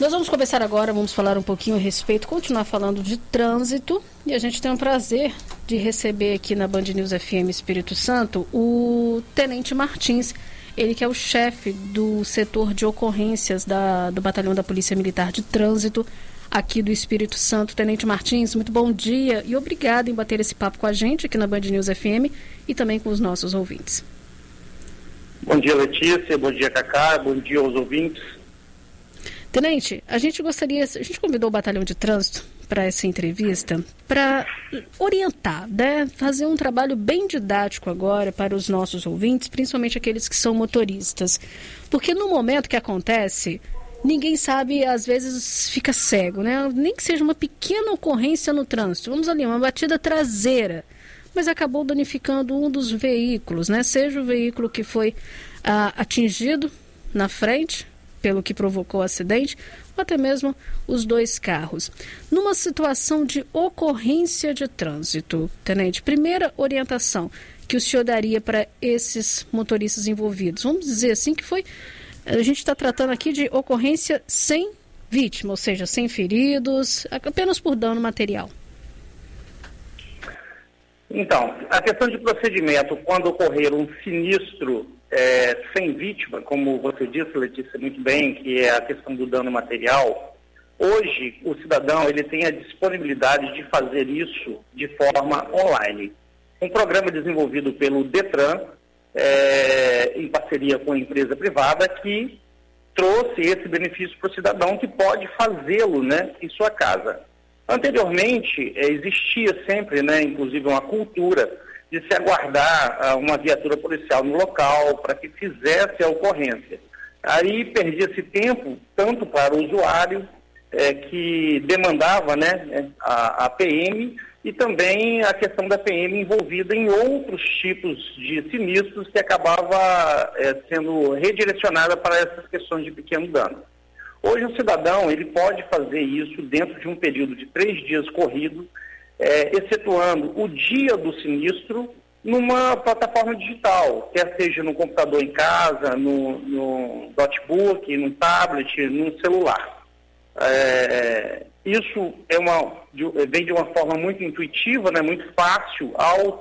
Nós vamos conversar agora, vamos falar um pouquinho a respeito, continuar falando de trânsito, e a gente tem o prazer de receber aqui na Band News FM Espírito Santo o Tenente Martins, ele que é o chefe do setor de ocorrências do Batalhão da Polícia Militar de Trânsito aqui do Espírito Santo. Tenente Martins, muito bom dia e obrigado em bater esse papo com a gente aqui na Band News FM e também com os nossos ouvintes. Bom dia, Letícia, bom dia, Cacá, bom dia aos ouvintes. Tenente, a gente convidou o Batalhão de Trânsito para essa entrevista para orientar, né? Fazer um trabalho bem didático agora para os nossos ouvintes, principalmente aqueles que são motoristas. Porque no momento que acontece, ninguém sabe, às vezes fica cego, né? Nem que seja uma pequena ocorrência no trânsito. Vamos ali, uma batida traseira, mas acabou danificando um dos veículos, né? Seja o veículo que foi atingido na frente, pelo que provocou o acidente, ou até mesmo os dois carros. Numa situação de ocorrência de trânsito, Tenente, primeira orientação que o senhor daria para esses motoristas envolvidos? Vamos dizer assim que a gente está tratando aqui de ocorrência sem vítima, ou seja, sem feridos, apenas por dano material. Então, a questão de procedimento, quando ocorrer um sinistro sem vítima, como você disse, Letícia, muito bem, que é a questão do dano material, hoje o cidadão ele tem a disponibilidade de fazer isso de forma online. Um programa desenvolvido pelo Detran, em parceria com a empresa privada, que trouxe esse benefício para o cidadão que pode fazê-lo, né, em sua casa. Anteriormente, existia sempre, né, inclusive uma cultura de se aguardar uma viatura policial no local para que fizesse a ocorrência. Aí perdia-se tempo, tanto para o usuário, que demandava, né, a PM, e também a questão da PM envolvida em outros tipos de sinistros que acabava sendo redirecionada para essas questões de pequeno dano. Hoje o cidadão ele pode fazer isso dentro de um período de 3 dias corrido, excetuando o dia do sinistro numa plataforma digital, quer seja no computador em casa, no notebook, no tablet, no celular. Isso vem de uma forma muito intuitiva, né, muito fácil,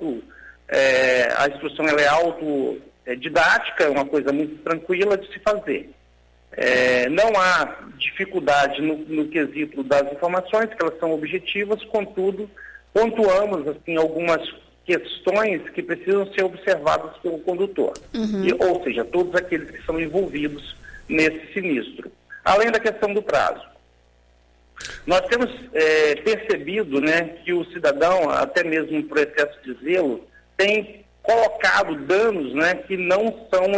a instrução ela é autodidática, é uma coisa muito tranquila de se fazer. Não há dificuldade no quesito das informações, que elas são objetivas, contudo, pontuamos assim, algumas questões que precisam ser observadas pelo condutor, ou seja, todos aqueles que são envolvidos nesse sinistro. Além da questão do prazo. Nós temos percebido, né, que o cidadão, até mesmo por excesso de zelo, tem colocado danos, né, que não são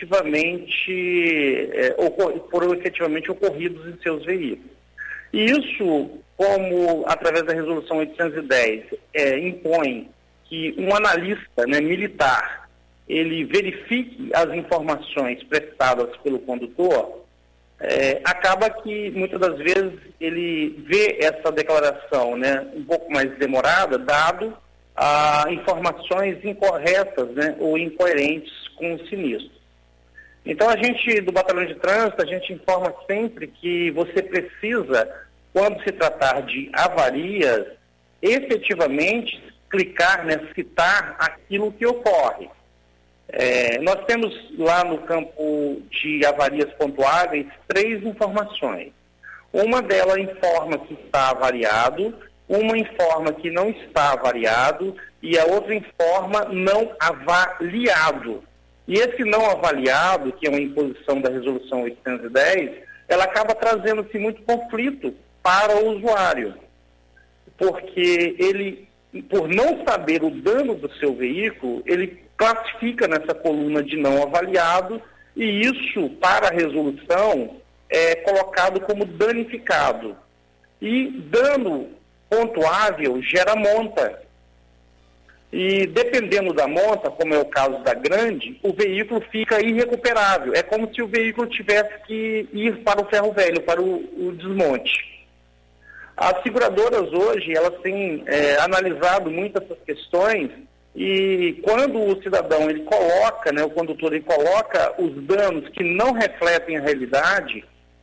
foram efetivamente ocorridos em seus veículos. E isso, como através da resolução 810 impõe que um analista, né, militar, ele verifique as informações prestadas pelo condutor, acaba que muitas das vezes ele vê essa declaração, né, um pouco mais demorada, dado a informações incorretas, né, ou incoerentes com o sinistro. Então a gente, do Batalhão de Trânsito, a gente informa sempre que você precisa, quando se tratar de avarias, efetivamente clicar, né, citar aquilo que ocorre. Nós temos lá no campo de avarias pontuáveis 3 informações. Uma delas informa que está avariado, uma informa que não está avaliado e a outra informa não avaliado. E esse não avaliado, que é uma imposição da resolução 810, ela acaba trazendo-se muito conflito para o usuário, porque ele, por não saber o dano do seu veículo, ele classifica nessa coluna de não avaliado e isso, para a resolução, é colocado como danificado. E dano pontuável gera monta. E dependendo da monta, como é o caso da grande, o veículo fica irrecuperável. É como se o veículo tivesse que ir para o ferro velho, para o desmonte. As seguradoras hoje, elas têm analisado muito essas questões e quando o cidadão, ele coloca, né, o condutor, ele coloca os danos que não refletem a realidade,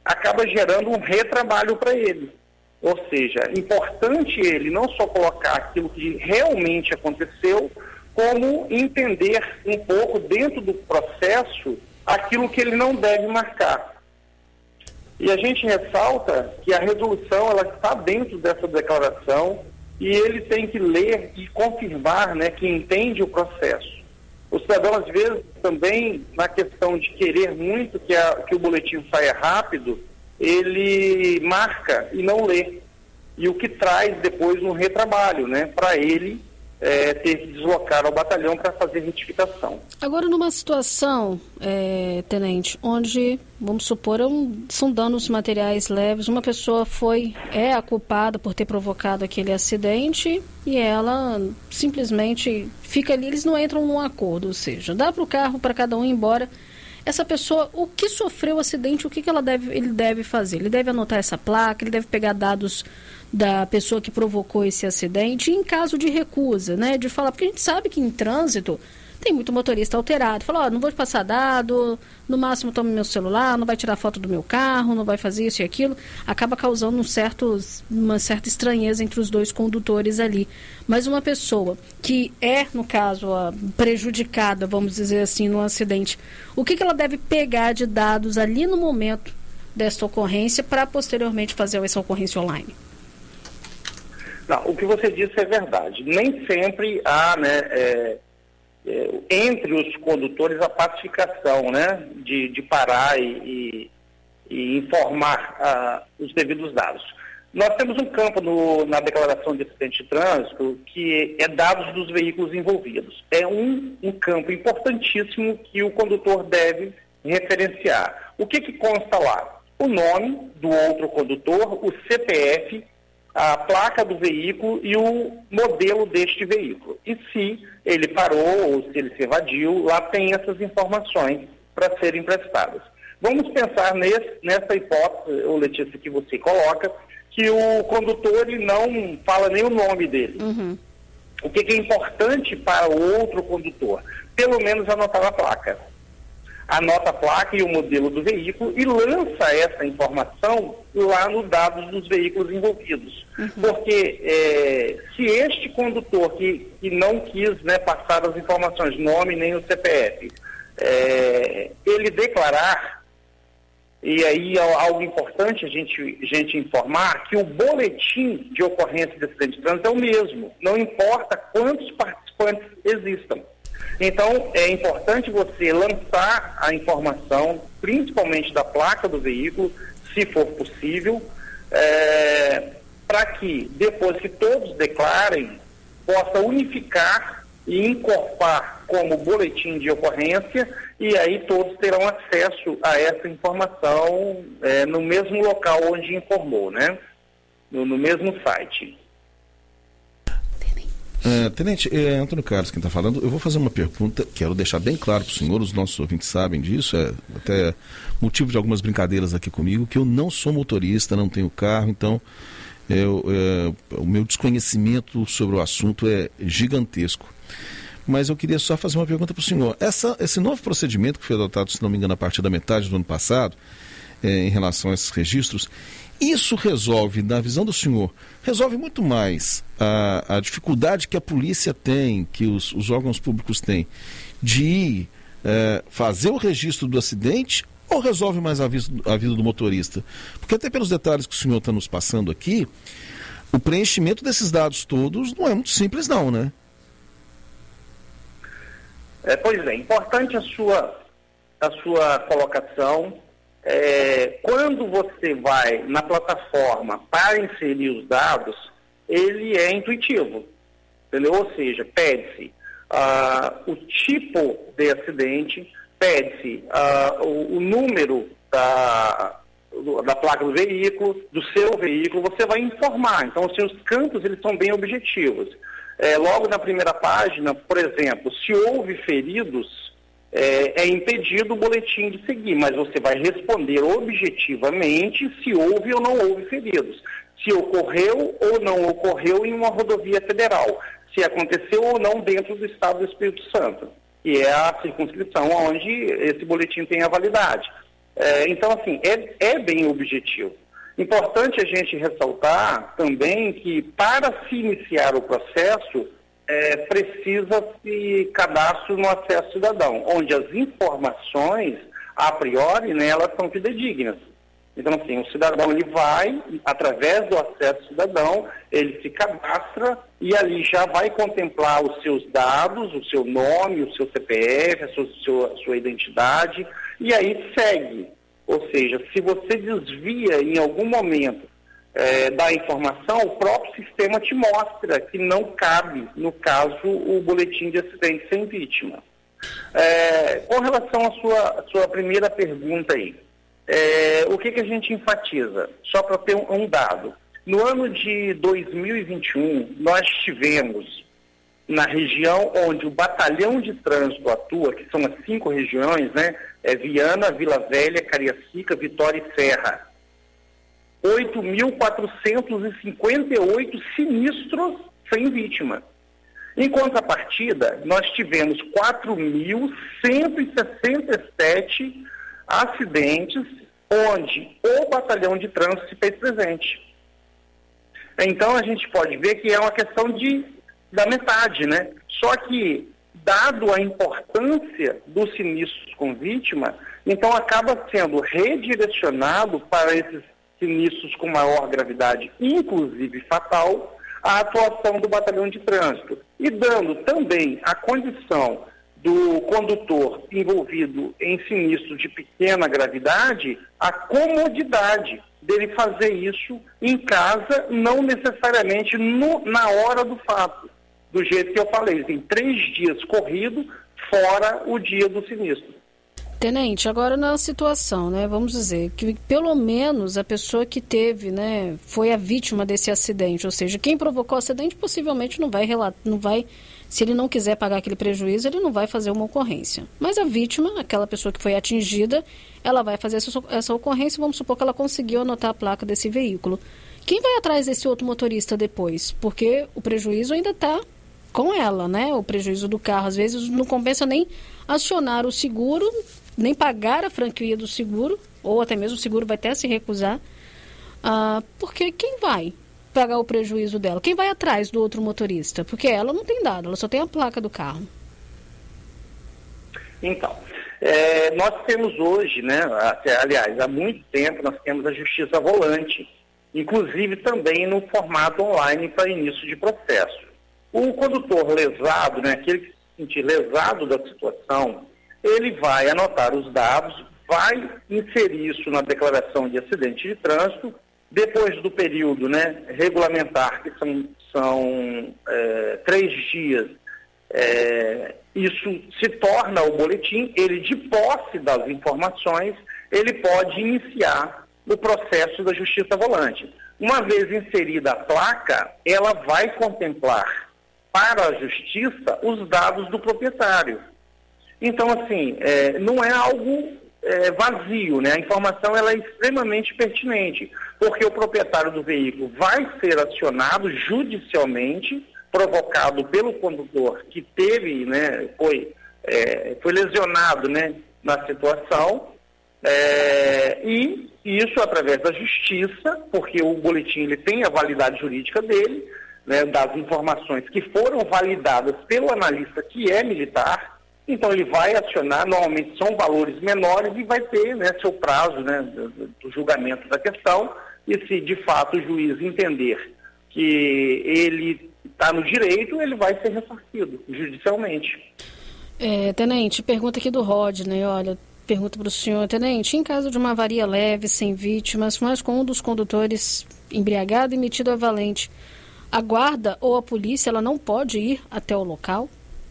acaba gerando um retrabalho para ele. Ou seja, é importante ele não só colocar aquilo que realmente aconteceu, como entender um pouco dentro do processo aquilo que ele não deve marcar. E a gente ressalta que a resolução ela está dentro dessa declaração e ele tem que ler e confirmar, né, que entende o processo. O cidadão, às vezes, também, na questão de querer muito que o boletim saia rápido, ele marca e não lê. E o que traz depois um retrabalho, né, para ele ter que deslocar ao batalhão para fazer retificação. Agora, numa situação, tenente, onde, vamos supor, são danos materiais leves, uma pessoa é a culpada por ter provocado aquele acidente e ela simplesmente fica ali, eles não entram num acordo, ou seja, dá para o carro para cada um ir embora. Essa pessoa, o que sofreu o acidente, o que ele deve fazer? Ele deve anotar essa placa, ele deve pegar dados da pessoa que provocou esse acidente, e em caso de recusa, né, de falar, porque a gente sabe que em trânsito tem muito motorista alterado, fala, não vou te passar dado, no máximo toma meu celular, não vai tirar foto do meu carro, não vai fazer isso e aquilo, acaba causando uma certa estranheza entre os dois condutores ali. Mas uma pessoa que no caso, prejudicada, vamos dizer assim, no acidente, o que ela deve pegar de dados ali no momento desta ocorrência para posteriormente fazer essa ocorrência online? Não, o que você disse é verdade. Nem sempre há, né, entre os condutores a pacificação, né, de parar e informar os devidos dados. Nós temos um campo na declaração de acidente de trânsito que é dados dos veículos envolvidos. É um campo importantíssimo que o condutor deve referenciar. O que consta lá? O nome do outro condutor, o CPF, a placa do veículo e o modelo deste veículo. E se ele parou ou se ele se evadiu, lá tem essas informações para serem prestadas. Vamos pensar nessa hipótese, Letícia, que você coloca, que o condutor ele não fala nem o nome dele. Uhum. O que é importante para o outro condutor? Pelo menos anotar a placa. Anota a placa e o modelo do veículo e lança essa informação lá no dados dos veículos envolvidos. Uhum. Porque se este condutor que não quis, né, passar as informações, nome nem o CPF, ele declarar, e aí algo importante a gente informar, que o boletim de ocorrência de acidente de trânsito é o mesmo, não importa quantos participantes existam. Então, é importante você lançar a informação, principalmente da placa do veículo, se for possível, para que, depois que todos declarem, possa unificar e incorporar como boletim de ocorrência, e aí todos terão acesso a essa informação no mesmo local onde informou, né? No mesmo site. Tenente, Antônio Carlos quem está falando. Eu vou fazer uma pergunta, quero deixar bem claro para o senhor, os nossos ouvintes sabem disso, até motivo de algumas brincadeiras aqui comigo, que eu não sou motorista, não tenho carro, então o meu desconhecimento sobre o assunto é gigantesco. Mas eu queria só fazer uma pergunta para o senhor. Esse novo procedimento que foi adotado, se não me engano, a partir da metade do ano passado, em relação a esses registros, isso resolve, na visão do senhor, resolve muito mais a dificuldade que a polícia tem, que os órgãos públicos têm, de fazer o registro do acidente, ou resolve mais a vida do motorista? Porque até pelos detalhes que o senhor está nos passando aqui, o preenchimento desses dados todos não é muito simples não, né? Pois é, importante a sua colocação. Quando você vai na plataforma para inserir os dados, ele é intuitivo, entendeu? Ou seja, pede-se o tipo de acidente, pede-se o número da placa do veículo, do seu veículo, você vai informar. Então, os seus campos eles são bem objetivos. Logo na primeira página, por exemplo, se houve feridos, é impedido o boletim de seguir, mas você vai responder objetivamente se houve ou não houve feridos, se ocorreu ou não ocorreu em uma rodovia federal, se aconteceu ou não dentro do estado do Espírito Santo, que é a circunscrição onde esse boletim tem a validade. Então, assim, é bem objetivo. Importante a gente ressaltar também que, para se iniciar o processo, precisa-se cadastro no acesso cidadão, onde as informações, a priori, né, elas são fidedignas. Então, assim, o cidadão, ele vai, através do acesso cidadão, ele se cadastra e ali já vai contemplar os seus dados, o seu nome, o seu CPF, a sua identidade, e aí segue. Ou seja, se você desvia em algum momento da informação, o próprio sistema te mostra que não cabe, no caso, o boletim de acidente sem vítima. Com relação à sua primeira pergunta aí, o que a gente enfatiza? Só para ter um dado. No ano de 2021, nós tivemos, na região onde o Batalhão de Trânsito atua, que são as 5 regiões, né? Viana, Vila Velha, Cariacica, Vitória e Serra, 8.458 sinistros sem vítima. Em contrapartida, nós tivemos 4.167 acidentes onde o batalhão de trânsito se fez presente. Então a gente pode ver que é uma questão da metade, né? Só que, dado a importância dos sinistros com vítima, então acaba sendo redirecionado para esses sinistros com maior gravidade, inclusive fatal, a atuação do batalhão de trânsito, e dando também a condição do condutor envolvido em sinistro de pequena gravidade, a comodidade dele fazer isso em casa, não necessariamente na hora do fato, do jeito que eu falei, tem 3 dias corrido, fora o dia do sinistro. Tenente, agora na situação, né, vamos dizer, que pelo menos a pessoa que teve, né, foi a vítima desse acidente, ou seja, quem provocou o acidente possivelmente não vai, se ele não quiser pagar aquele prejuízo, ele não vai fazer uma ocorrência. Mas a vítima, aquela pessoa que foi atingida, ela vai fazer essa ocorrência, vamos supor que ela conseguiu anotar a placa desse veículo. Quem vai atrás desse outro motorista depois? Porque o prejuízo ainda está com ela, né? O prejuízo do carro, às vezes não compensa nem acionar o seguro, nem pagar a franquia do seguro, ou até mesmo o seguro vai até se recusar, porque quem vai pagar o prejuízo dela? Quem vai atrás do outro motorista? Porque ela não tem dado, ela só tem a placa do carro. Então, nós temos hoje, né, aliás, há muito tempo nós temos a justiça volante, inclusive também no formato online para início de processo. O condutor lesado, né, aquele que se sentir lesado da situação, ele vai anotar os dados, vai inserir isso na declaração de acidente de trânsito, depois do período, né, regulamentar, que são 3 dias, isso se torna o boletim, ele, de posse das informações, ele pode iniciar o processo da justiça volante. Uma vez inserida a placa, ela vai contemplar para a justiça os dados do proprietário. Então, assim, não é algo vazio, né? A informação ela é extremamente pertinente, porque o proprietário do veículo vai ser acionado judicialmente, provocado pelo condutor que teve, né, foi lesionado, né, na situação, e isso através da justiça, porque o boletim ele tem a validade jurídica dele, né, das informações que foram validadas pelo analista que é militar. Então ele vai acionar, normalmente são valores menores, e vai ter, né, seu prazo, né, do julgamento da questão, e se de fato o juiz entender que ele está no direito, ele vai ser ressarcido judicialmente. Tenente, pergunta aqui do Rodney, olha, pergunta para o senhor, tenente, em caso de uma avaria leve, sem vítimas, mas com um dos condutores embriagado e metido a valente, a guarda ou a polícia ela não pode ir até o local?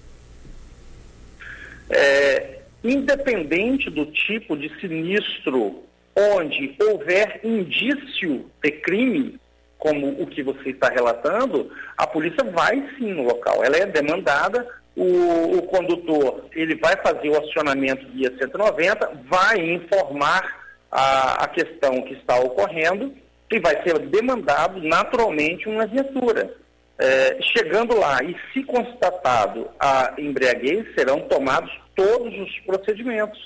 Independente do tipo de sinistro, onde houver indício de crime, como o que você está relatando, a polícia vai sim no local, ela é demandada, o condutor ele vai fazer o acionamento via 190, vai informar a questão que está ocorrendo e vai ser demandado naturalmente uma viatura. Chegando lá e se constatado a embriaguez, serão tomados todos os procedimentos.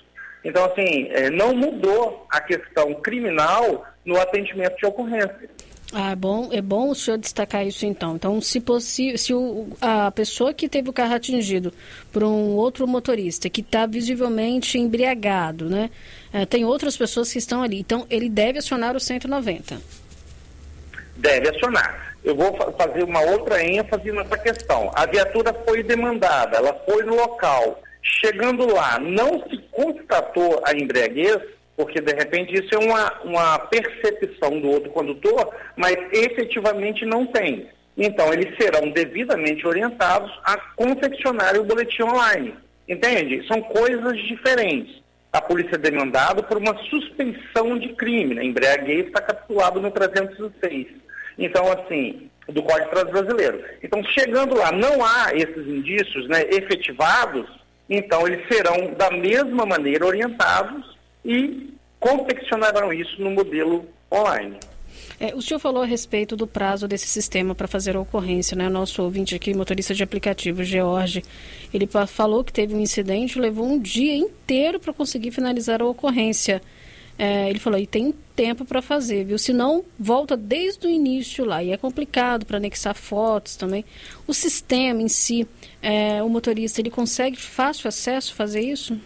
Então, assim, não mudou a questão criminal no atendimento de ocorrência. É bom o senhor destacar isso então. Então, se a pessoa que teve o carro atingido por um outro motorista que está visivelmente embriagado, né? Tem outras pessoas que estão ali. Então, ele deve acionar o 190. Deve acionar. Eu vou fazer uma outra ênfase nessa questão. A viatura foi demandada, ela foi no local. Chegando lá, não se constatou a embriaguez, porque de repente isso é uma percepção do outro condutor, mas efetivamente não tem. Então, eles serão devidamente orientados a confeccionar o boletim online. Entende? São coisas diferentes. A polícia é demandada por uma suspeição de crime, né? Embriaguez está capturado no 306. Então, assim, do Código de Trânsito Brasileiro. Então, chegando lá, não há esses indícios, né, efetivados, então eles serão da mesma maneira orientados e confeccionarão isso no modelo online. O senhor falou a respeito do prazo desse sistema para fazer a ocorrência, né? Nosso ouvinte aqui, motorista de aplicativo, George, ele falou que teve um incidente, levou um dia inteiro para conseguir finalizar a ocorrência. Ele falou, e tem tempo para fazer, viu? Senão, volta desde o início lá. E é complicado para anexar fotos também. O sistema em si, o motorista, ele consegue fácil acesso fazer isso?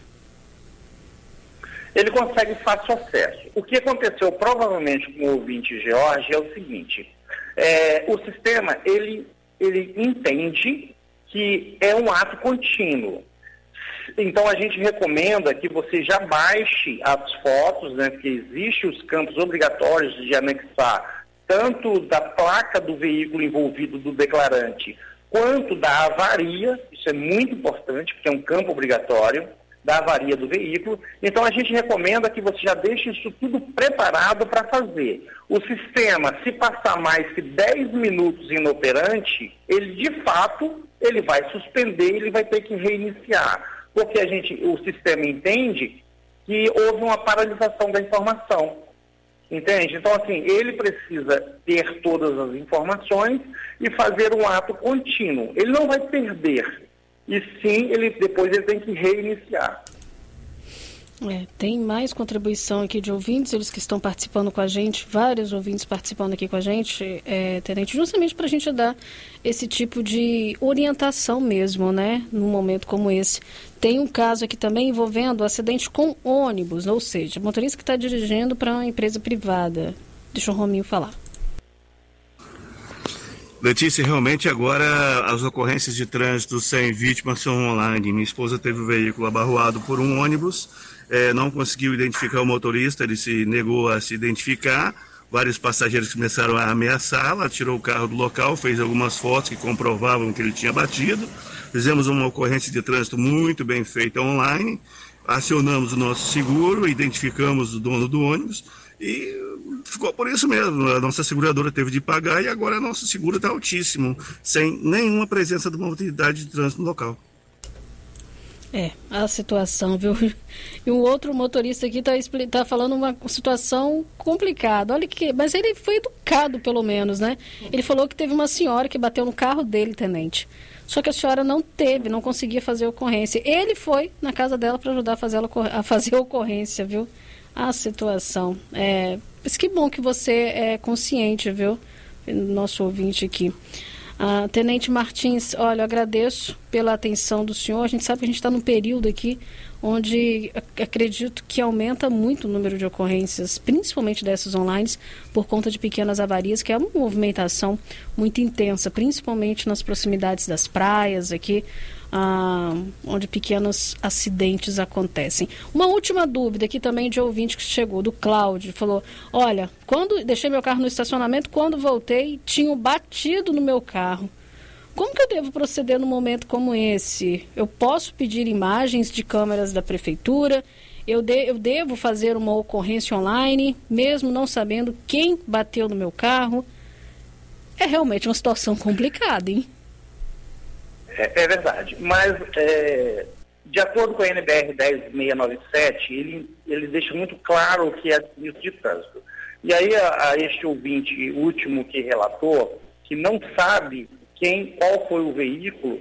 Ele consegue fácil acesso. O que aconteceu provavelmente com o ouvinte George é o seguinte, o sistema, ele entende que é um ato contínuo. Então a gente recomenda que você já baixe as fotos, né, que existem os campos obrigatórios de anexar tanto da placa do veículo envolvido do declarante, quanto da avaria, isso é muito importante, porque é um campo obrigatório, da avaria do veículo. Então a gente recomenda que você já deixe isso tudo preparado para fazer. O sistema, se passar mais que 10 minutos inoperante, ele de fato, ele vai suspender, ele vai ter que reiniciar. Porque o sistema entende que houve uma paralisação da informação. Entende? Então, assim, ele precisa ter todas as informações e fazer um ato contínuo. Ele não vai perder. E sim, depois ele tem que reiniciar. Tem mais contribuição aqui de ouvintes, eles que estão participando com a gente, vários ouvintes participando aqui com a gente, Tenente, justamente para a gente dar esse tipo de orientação mesmo, né, num momento como esse. Tem um caso aqui também envolvendo acidente com ônibus, ou seja, motorista que está dirigindo para uma empresa privada. Deixa o Rominho falar. Letícia, realmente agora as ocorrências de trânsito sem vítimas são online. Minha esposa teve o veículo abarroado por um ônibus, não conseguiu identificar o motorista, ele se negou a se identificar. Vários passageiros começaram a ameaçá-la, tirou o carro do local, fez algumas fotos que comprovavam que ele tinha batido. Fizemos uma ocorrência de trânsito muito bem feita online, acionamos o nosso seguro, identificamos o dono do ônibus e ficou por isso mesmo. A nossa seguradora teve de pagar e agora nosso seguro está altíssimo, sem nenhuma presença de uma autoridade de trânsito no local. A situação, viu? E um outro motorista aqui tá falando uma situação complicada. Olha mas ele foi educado, pelo menos, né? Ele falou que teve uma senhora que bateu no carro dele, tenente. Só que a senhora não conseguia fazer a ocorrência. Ele foi na casa dela para ajudar a fazer a ocorrência, viu? A situação. Mas que bom que você é consciente, viu? Nosso ouvinte aqui. Tenente Martins, olha, eu agradeço pela atenção do senhor. A gente sabe que a gente está num período aqui onde acredito que aumenta muito o número de ocorrências, principalmente dessas online, por conta de pequenas avarias, que é uma movimentação muito intensa, principalmente nas proximidades das praias aqui, onde pequenos acidentes acontecem. Uma última dúvida aqui também de ouvinte que chegou, do Cláudio, falou, olha, quando deixei meu carro no estacionamento, quando voltei, tinham batido no meu carro. Como que eu devo proceder num momento como esse? Eu posso pedir imagens de câmeras da prefeitura? Eu devo fazer uma ocorrência online, mesmo não sabendo quem bateu no meu carro? É realmente uma situação complicada, hein? É verdade, mas de acordo com a NBR 10697, ele deixa muito claro o que é sinistro de trânsito. E aí a este ouvinte último que relatou, que não sabe qual foi o veículo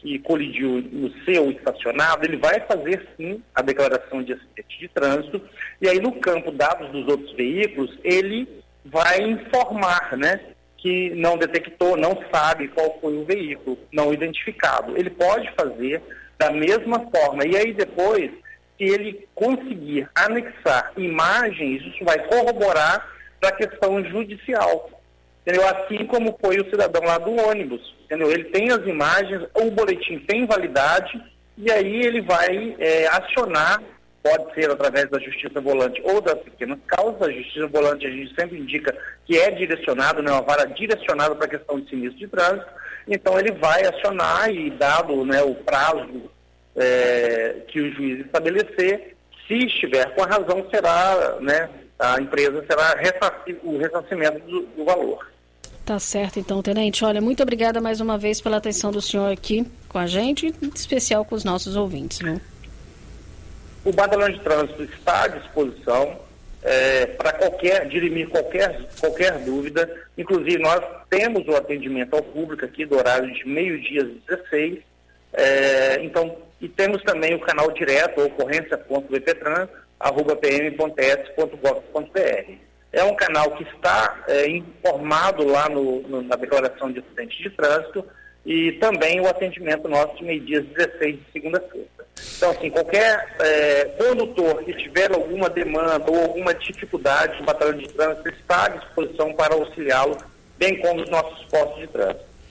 que colidiu no seu estacionado, ele vai fazer sim a declaração de acidente de trânsito, e aí no campo dados dos outros veículos, ele vai informar, né, que não detectou, não sabe qual foi o veículo não identificado. Ele pode fazer da mesma forma, e aí depois, se ele conseguir anexar imagens, isso vai corroborar para a questão judicial. Entendeu? Assim como foi o cidadão lá do ônibus, entendeu? Ele tem as imagens, o boletim tem validade, e aí ele vai acionar, pode ser através da Justiça Volante ou das pequenas causas. A Justiça Volante a gente sempre indica que é direcionado, né, uma vara direcionada para a questão de sinistro de trânsito, então ele vai acionar e, dado, né, o prazo que o juiz estabelecer, se estiver com a razão, será, né, a empresa será o ressarcimento do valor. Tá certo, então, tenente. Olha, muito obrigada mais uma vez pela atenção do senhor aqui com a gente, em especial com os nossos ouvintes, viu? O Batalhão de Trânsito está à disposição para dirimir qualquer dúvida. Inclusive, nós temos o atendimento ao público aqui do horário de meio-dia às 16. Então, e temos também o canal direto, ocorrência.bptran@pm.s.gov.br. É um canal que está informado lá na declaração de acidente de trânsito, e também o atendimento nosso de meio-dia às 16 de segunda a sexta. Então, assim, qualquer condutor que tiver alguma demanda ou alguma dificuldade, o Batalhão de Trânsito está à disposição para auxiliá-lo, bem como os nossos postos de trânsito.